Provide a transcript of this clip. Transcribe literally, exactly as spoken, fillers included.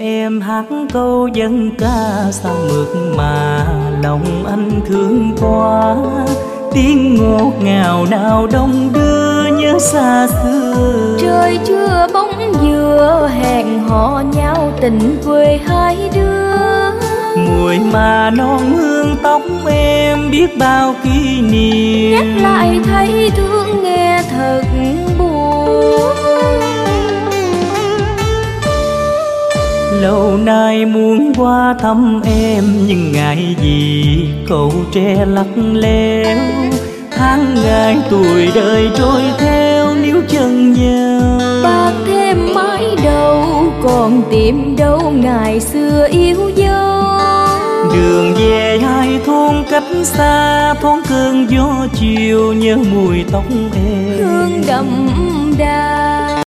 em hát câu dân ca sao mượt mà lòng anh thương quá. Tiếng ngọt ngào nào đông đưa nhớ xa xưa. Trời chưa bóng dừa hẹn hò nhau tình quê hai đứa. Mùi mà non hương tóc em biết bao kỷ niệm. Nhắc lại thấy thương nghe thật buồn. Lâu nay muốn qua thăm em nhưng ngại gì cầu tre lắc léo. Tháng ngày tuổi đời trôi theo níu chân nhau. Bạc thêm mái đầu còn tìm đâu ngày xưa yêu dấu. Đường về hai thôn cách xa thoáng cơn gió chiều nhớ mùi tóc em. Hương đậm đà